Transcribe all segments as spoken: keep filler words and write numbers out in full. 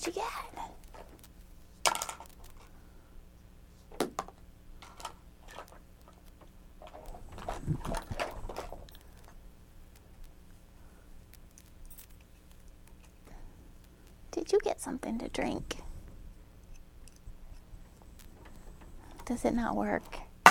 What'd you get? Did you get something to drink? Does it not work?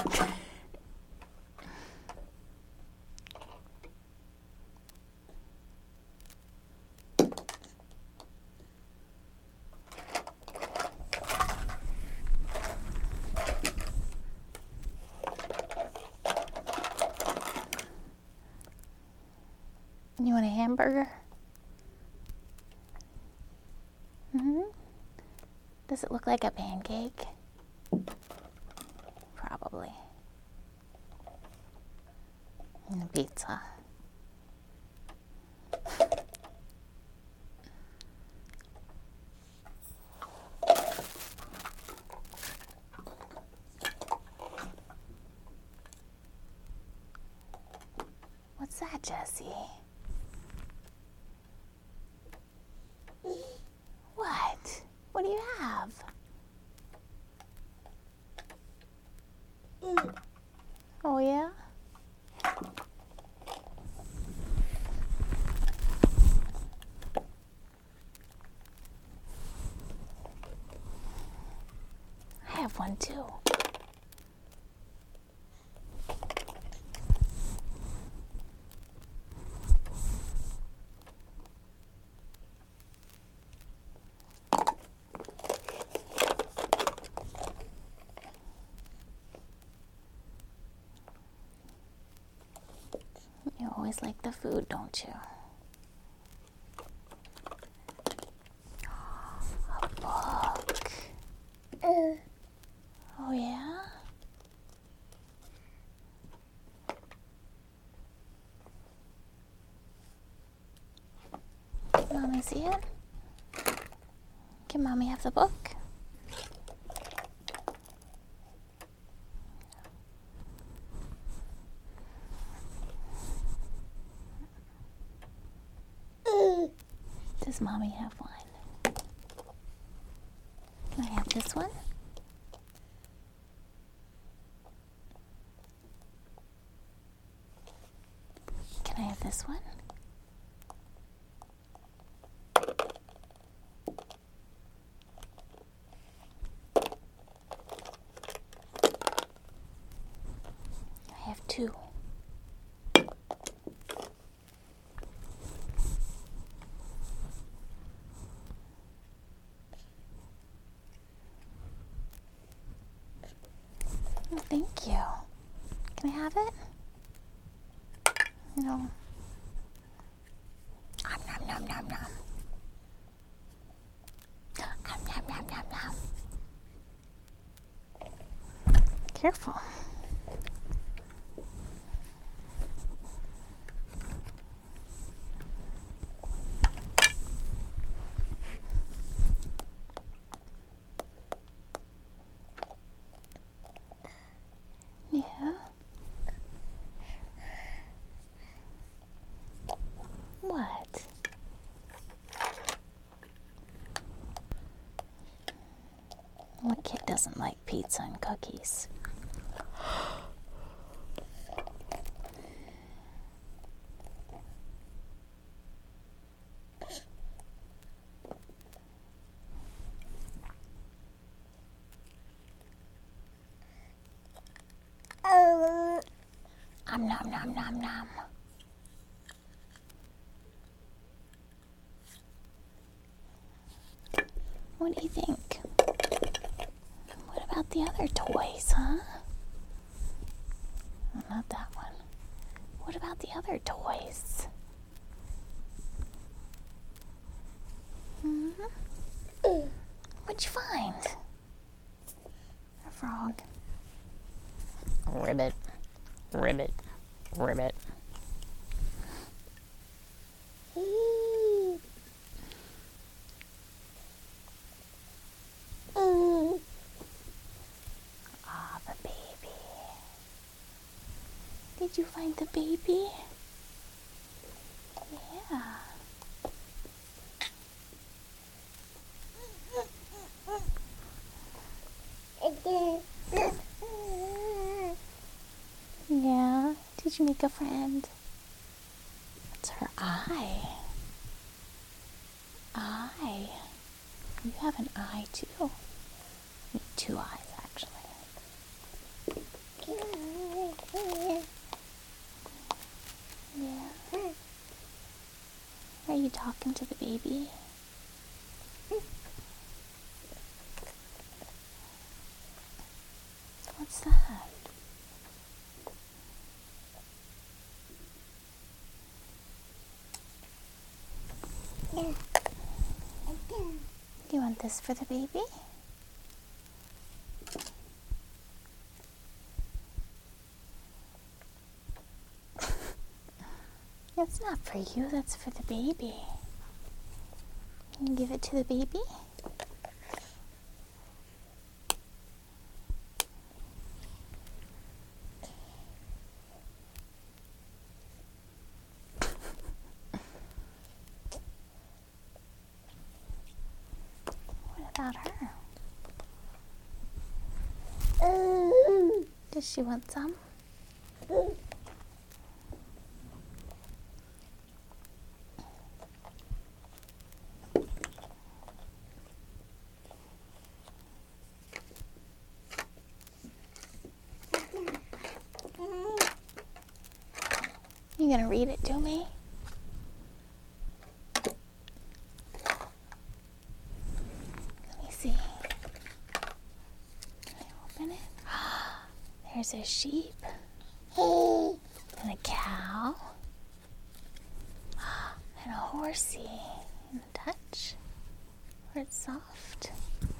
You want a hamburger? Mm-hmm. Does it look like a pancake? Probably. And a pizza. What's that, Jesse? What? What do you have? Mm. Oh, yeah? I have one too. You always like the food, don't you? A book. Uh. Oh, yeah? Mommy see it? Can Mommy have the book? Does Mommy have one? Can I have this one? Can I have this one? I have two. Oh, thank you. Can I have it? No. Nom, nom, nom, nom, nom. Nom, nom, nom, nom, nom. Careful. Yeah. What? What kid doesn't like pizza and cookies? Uh. Om nom nom nom nom. What do you think? What about the other toys, huh? Oh, not that one. What about the other toys? Mm-hmm. Uh. What'd you find? A frog. Ribbit. Ribbit. Ribbit. Mm. Mm. Ah, the baby. Did you find the baby? Yeah. Did you make a friend? It's her eye. Eye. You have an eye too. You have two eyes, actually. Yeah. Are you talking to the baby? What's that? You want this for the baby? That's not for you, that's for the baby. Can you give it to the baby? What about her? Does she want some? You gonna read it to me? Let me see. Can I open it? There's a sheep. And a cow. And a horsey. And a Dutch. Where it's soft.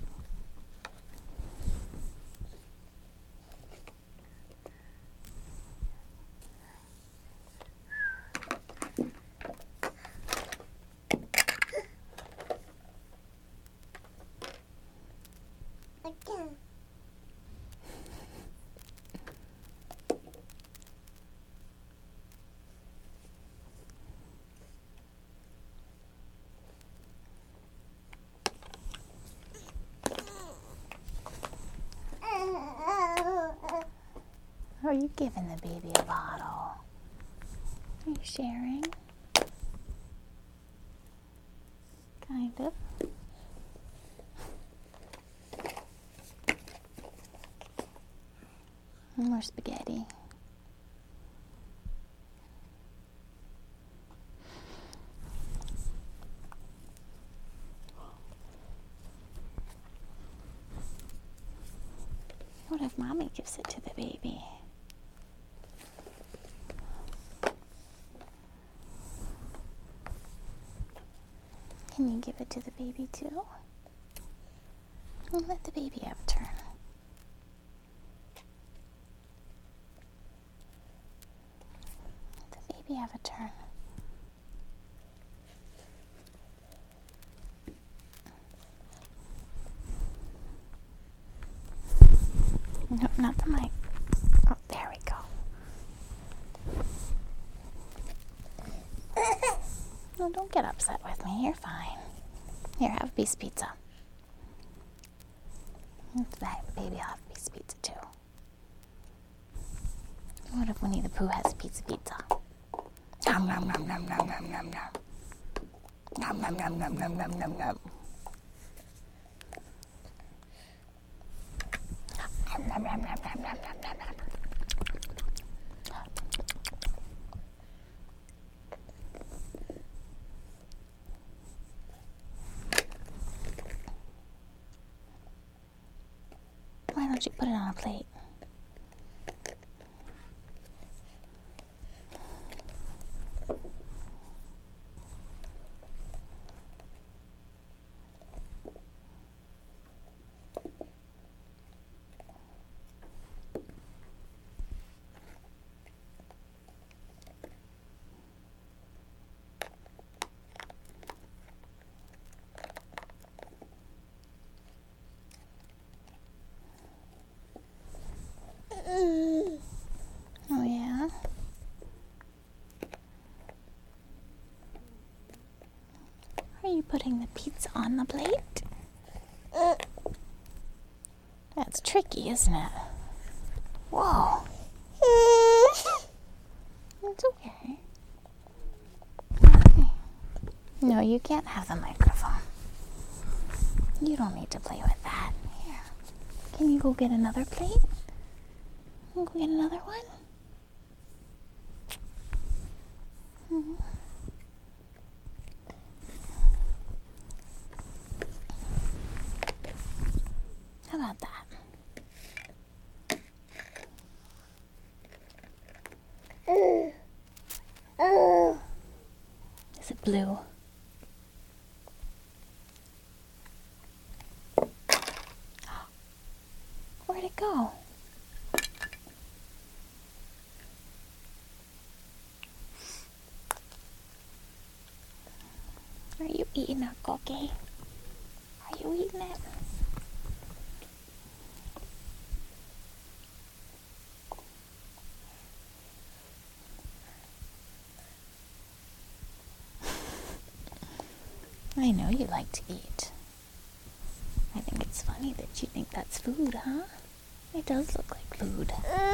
Are you giving the baby a bottle? Are you sharing? Kind of. More spaghetti. What if Mommy gives it to the baby? Can you give it to the baby too? Well, let the baby have a turn. Let the baby have a turn. No, not the mic. Oh, there we go. No, don't get upset with me. You're fine. Here, have a piece of pizza. That baby will have a piece of pizza too. What if Winnie the Pooh has a piece of pizza? Nom nom nom nom nom nom nom nom. Nom nom nom nom nom nom nom nom. Nom nom nom nom nom nom nom nom. Why don't you put it on a plate? Oh, yeah? Are you putting the pizza on the plate? That's tricky, isn't it? Whoa. No, you can't have the microphone. You don't need to play with that. Here. Can you go get another plate? Can you go get another one? Mm-hmm. How about that? Is it blue? Where'd it go? Are you eating a cookie? Are you eating it? I know you like to eat. I think it's funny that you think that's food, huh? It does look like food.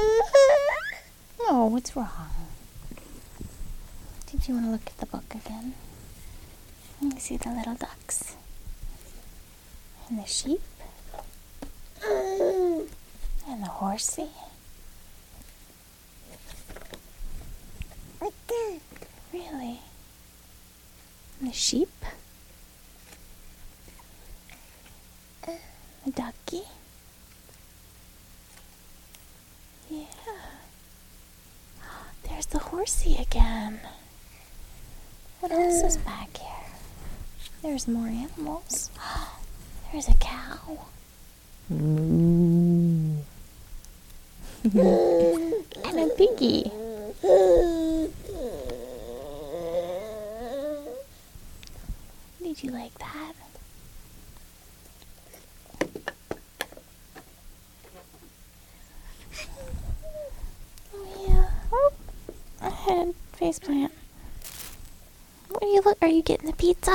Oh, what's wrong? Did you want to look at the book again? Let me see the little ducks. And the sheep. And the horsey. Really? And the sheep. The ducky. Yeah. There's the horsey again. What else is back here? There's more animals. There's a cow. Mm. And a piggy. Did you like that? Oh yeah. Oh, ahead, faceplant. What are you look? Are you getting the pizza?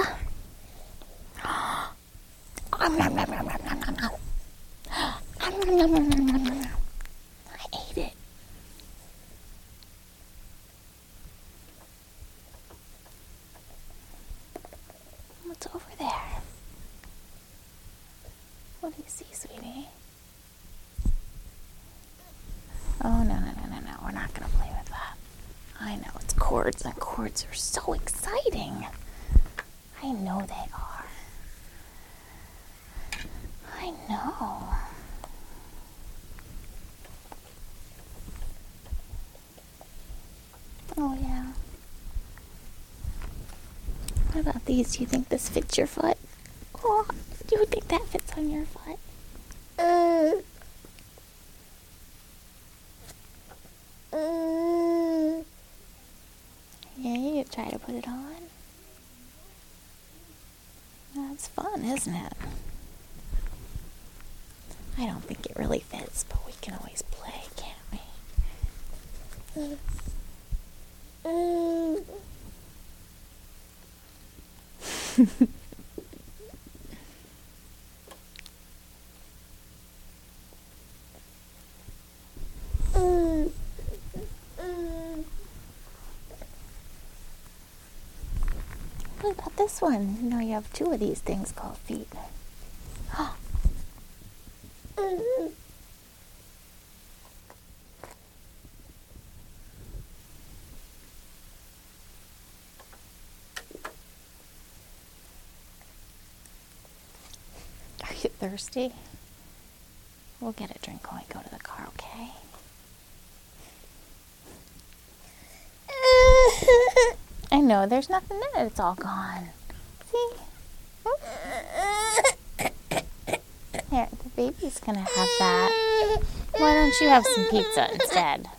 Um, nom, nom, nom, nom, nom, nom, nom. Um, nom, nom, nom, nom, nom, nom, nom. I ate it. What's over there? What do you see, sweetie? Oh, no, no, no, no, no. We're not going to play with that. I know, it's cords, and cords are so exciting. I know they are. I know. Oh, yeah. What about these? Do you think this fits your foot? Oh, do you think that fits on your foot? Mm. Mm. Yeah, you could try to put it on. That's fun, isn't it? I don't think it really fits, but we can always play, can't we? Mm. Mm. Mm. Mm. What about this one? You know, you have two of these things called feet. Mm. Are you thirsty? We'll get a drink when we go to the car, okay? I know, there's nothing in it. It's all gone. See? Here, the baby's gonna have that. Why don't you have some pizza instead?